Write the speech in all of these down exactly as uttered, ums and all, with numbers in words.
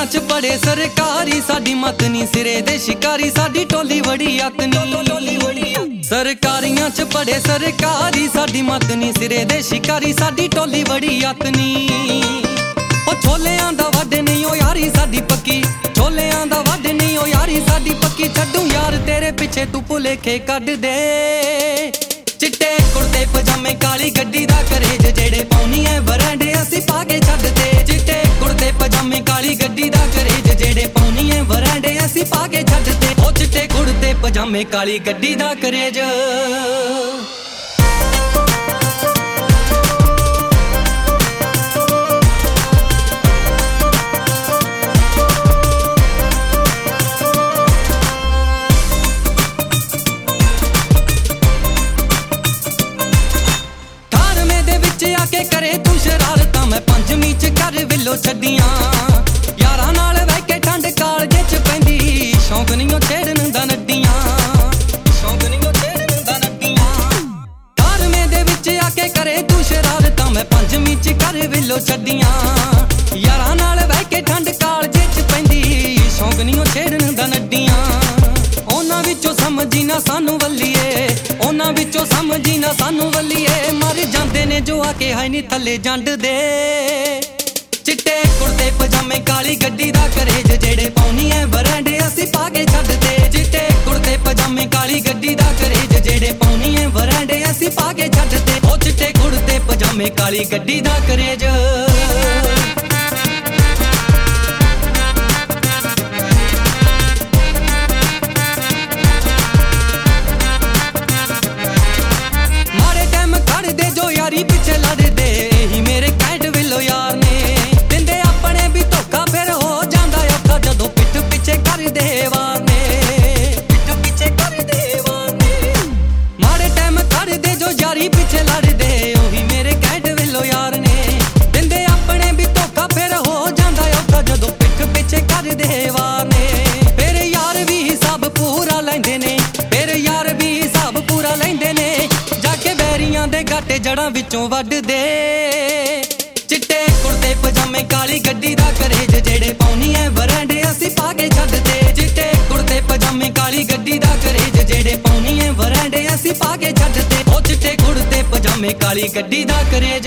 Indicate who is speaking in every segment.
Speaker 1: ਸਰਕਾਰੀਆਂ ਚ ਬੜੇ ਸਰਕਾਰੀ ਸਾਡੀ ਮਤ ਨੀ ਸਿਰੇ ਦੇ ਸ਼ਿਕਾਰੀ ਸਾਡੀ ਟੋਲੀ ਬੜੀ ਅਤਨੀ ਸਰਕਾਰੀਆਂ ਚ ਬੜੇ ਸਰਕਾਰੀ ਸਾਡੀ ਮਤ ਨੀ ਸਿਰੇ ਦੇ ਸ਼ਿਕਾਰੀ ਸਾਡੀ ਟੋਲੀ ਬੜੀ ਅਤਨੀ ਉਹ ਛੋਲਿਆਂ ਦਾ ਵੱਢ ਨਹੀਂ ਉਹ ਯਾਰੀ ਸਾਡੀ ਪੱਕੀ ਛੋਲਿਆਂ ਦਾ ਵੱਢ ਨਹੀਂ ਉਹ ਯਾਰੀ ਸਾਡੀ ਪੱਕੀ ਛੱਡੂ ਯਾਰ ਤੇਰੇ ਪਿੱਛੇ ਤੂੰ ਭੁਲੇਖੇ ਕੱਢ ਦੇ ਚਿੱਟੇ ਕੁੜਤੇ ਪਜਾਮੇ ਕਾਲੀ ਗੱਡੀ ਦਾ ਕਰੇਜ ਜਿਹੜੇ ਪਾਉਣੀ ਐ ਵਰਾਂਡੇ ਅਸੀਂ ਪਾ ਕੇ ਛੱਡ ਦੇ ਚਿੱਟੇ ਕੁੜਤੇ ਪਜਾਮੇ ਕਾਲੀ ਗੱਡੀ ਦਾ ਕਰੇਜ ਜਿਹੜੇ ਪਾਉਣੀ ਐ ਵਰਾਂਡੇ ਅਸੀਂ ਪਾ ਕੇ ਛੱਡ ਦੇ ਉਹ ਚਿੱਟੇ ਕੁੜਤੇ ਪਜਾਮੇ ਕਾਲੀ ਗੱਡੀ ਦਾ ਕਰੇਜ ਆਕੇ ਕਰੇ ਤੂੰ ਸ਼ਰਾਰਤਾਂ ਮੈਂ ਪੰਜਵੀਂ ਚ ਕਰ ਵਿਲੋ ਛੱਡੀਆਂ ਯਾਰਾਂ ਨਾਲ ਬਹਿ ਕੇ ਠੰਡ ਕਾਲਜੇ ਚ ਪੈਂਦੀ ਸ਼ੌਂਕ ਨਹੀਂ ਉਹ ਛੇੜਨ ਦਾ ਨੱਡੀਆਂ ਸ਼ੌਂਕ ਨਹੀਂ ਉਹ ਛੇੜਨ ਦਾ ਨੱਡੀਆਂ ਕਾਰਵੇਂ ਦੇ ਵਿੱਚ ਆਕੇ ਕਰੇ ਤੂੰ ਸ਼ਰਾਰਤਾਂ ਮੈਂ ਪੰਜਵੀਂ ਚ ਕਰ ਵਿਲੋ ਛੱਡੀਆਂ ਯਾਰਾਂ ਨਾਲ ਬਹਿ ਕੇ ਠੰਡ ਕਾਲਜੇ ਚ ਪੈਂਦੀ ਸ਼ੌਂਕ ਨਹੀਂ ਉਹ ਛੇੜਨ ਦਾ ਨੱਡੀਆਂ ਉਹਨਾਂ ਵਿੱਚੋਂ ਸਮਝੀ ਨਾ ਸਾਨੂੰ ਵੱਲੀਏ ਉਹਨਾਂ ਵਿੱਚੋਂ ਸਮਝੀ ਨਾ ਸਾਨੂੰ ਵੱਲੀਏ ਮਰ ਜਾਂਦੇ ਨੇ ਜੋ ਆ ਕੇ ਹੈ ਨੀ ਥੱਲੇ ਜੰਡ ਦੇ ਚਿੱਟੇ ਕੁੜਤੇ ਪਜਾਮੇ ਕਾਲੀ ਗੱਡੀ ਦਾ ਕਰੇਜ ਜਿਹੜੇ ਪਾਉਣੀ ਐ ਵਰਾਂਡੇ ਅਸੀਂ ਪਾ ਕੇ ਛੱਡ ਦੇ ਚਿੱਟੇ ਕੁੜਤੇ ਪਜਾਮੇ ਕਾਲੀ ਗੱਡੀ ਦਾ ਕਰੇਜ ਜਿਹੜੇ ਪਾਉਣੀ ਐ ਵਰਾਂਡੇ ਅਸੀਂ ਪਾ ਕੇ ਛੱਡ ਦੇ ਉਹ ਚਿੱਟੇ ਕੁੜਤੇ ਪਜਾਮੇ ਕਾਲੀ ਗੱਡੀ ਦਾ ਕਰੇਜ ਪਿੱਛੇ ਲੜਦੇ ਇਹੀ ਮੇਰੇ ਕੈਂਟ ਵਿਲੋ ਯਾਰ ਨੇ ਦਿੰਦੇ ਆਪਣੇ ਵੀ ਧੋਖਾ ਫਿਰ ਹੋ ਜਾਂਦਾ ਔਖਾ ਜਦੋਂ ਪਿੱਠ ਪਿੱਛੇ ਕਰਦੇ ਵਾਰ ਨੇ ਪਿੱਠ ਪਿੱਛੇ ਕਰਦੇ ਵਾਰ ਨੇ ਮਾੜੇ ਟਾਈਮ ਕੱਢਦੇ ਜੋ ਯਾਰੀ ਪਿੱਛੇ ਲੜਦੇ ਉਹੀ ਮੇਰੇ ਕੈਂਟ ਵਿਲੋ ਯਾਰ ਨੇ ਦਿੰਦੇ ਆਪਣੇ ਵੀ ਧੋਖਾ ਫਿਰ ਹੋ ਜਾਂਦਾ ਔਖਾ ਜਦੋਂ ਪਿੱਠ ਪਿੱਛੇ ਕਰਦੇ ਵਾਰ ਨੇ ਫਿਰ ਯਾਰ ਵੀ ਹਿਸਾਬ ਪੂਰਾ ਲੈਂਦੇ ਨੇ ਫਿਰ ਯਾਰ ਵੀ ਹਿਸਾਬ ਪੂਰਾ ਲੈਂਦੇ ਨੇ ਜਾ ਕੇ ਬੈਰੀਆਂ ਦੇ ਗਾਟੇ ਜੜਾਂ ਵਿੱਚੋਂ ਵੱਢ ਦੇ ਚਿੱਟੇ ਕੁੜਤੇ ਪਜਾਮੇ ਕਾਲੀ ਗੱਡੀ ਦਾ ਕਰੇਜ ਜਿਹੜੇ ਪਾਉਣੀ ਐ ਵਰਾਂਡੇ ਅਸੀਂ ਪਾ ਕੇ ਛੱਡ ਦੇ ਚਿੱਟੇ ਕੁੜਤੇ ਪਜਾਮੇ ਕਾਲੀ ਗੱਡੀ ਦਾ ਕਰੇਜ ਜਿਹੜੇ ਪਾਉਣੀ ਐ ਵਰਾਂਡੇ ਅਸੀਂ ਪਾ ਕੇ ਛੱਡ ਦੇ ਉਹ ਚਿੱਟੇ ਕੁੜਤੇ ਪਜਾਮੇ ਕਾਲੀ ਗੱਡੀ ਦਾ ਕਰੇਜ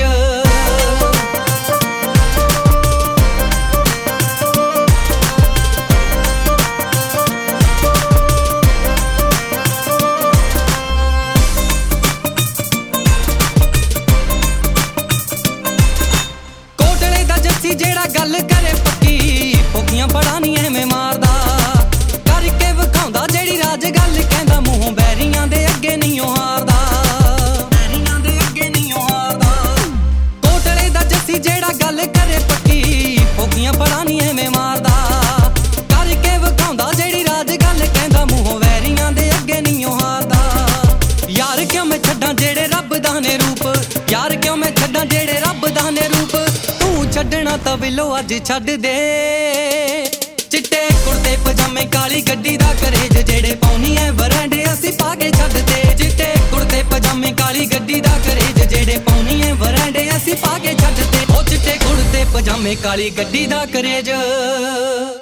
Speaker 1: ਜਿਹੜਾ ਗੱਲ ਕਰੇ ਪੱਕੀ ਫੋਕੀਆਂ ਬੜਾ ਨੀ ਐਵੇਂ ਮਾਰਦਾ ਕਰਕੇ ਵਿਖਾਉਂਦਾ ਜਿਹੜੀ ਰਾਜ ਗੱਲ ਕਹਿੰਦਾ ਮੂੰਹੋਂ ਬੈਰੀਆਂ ਦੇ ਅੱਗੇ ਨਹੀਂ ਉਹ ਹਾਰਦਾ ਬੈਰੀਆਂ ਦੇ ਅੱਗੇ ਨਹੀਂ ਉਹ ਹਾਰਦਾ ਕੋਟਲੇ ਦਾ ਜੱਸੀ ਜਿਹੜਾ ਗੱਲ ਕਰੇ ਪੱਕੀ ਫੋਕੀਆਂ ਬੜਾ ਨੀ ਐਵੇਂ ਮਾਰਦਾ ਕਰਕੇ ਵਿਖਾਉਂਦਾ ਜਿਹੜੀ ਰਾਜ ਗੱਲ ਕਹਿੰਦਾ ਮੂੰਹੋਂ ਬੈਰੀਆਂ ਦੇ ਅੱਗੇ ਨਹੀਂ ਉਹ ਹਾਰਦਾ ਯਾਰ ਕਿਉਂ ਮੈਂ ਛੱਡਾਂ ਜਿਹੜੇ ਰੱਬ ਦਾ ਨੇ ਰੂਪ ਯਾਰ ਕਿਉਂ ਮੈਂ ਛੱਡਾਂ ਜਿਹੜੇ ਰੱਬ ਦਾ ਨੇ ਰੂਪ ਛੱਡਣਾ ਤਾਂ ਵਿਲੋ ਅੱਜ ਛੱਡ ਦੇ ਚਿੱਟੇ ਕੁੜਤੇ ਪਜਾਮੇ ਕਾਲੀ ਗੱਡੀ ਦਾ ਕਰੇਜ ਜਿਹੜੇ ਪਾਉਣੀ ਐ ਵਰਾਂਡੇ ਅਸੀਂ ਪਾ ਕੇ ਛੱਡ ਦੇ ਚਿੱਟੇ ਕੁੜਤੇ ਪਜਾਮੇ ਕਾਲੀ ਗੱਡੀ ਦਾ ਕਰੇਜ ਜਿਹੜੇ ਪਾਉਣੀ ਐ ਵਰਾਂਡੇ ਅਸੀਂ ਪਾ ਕੇ ਛੱਡ ਦੇ ਉਹ ਚਿੱਟੇ ਕੁੜਤੇ ਪਜਾਮੇ ਕਾਲੀ ਗੱਡੀ ਦਾ ਕਰੇਜ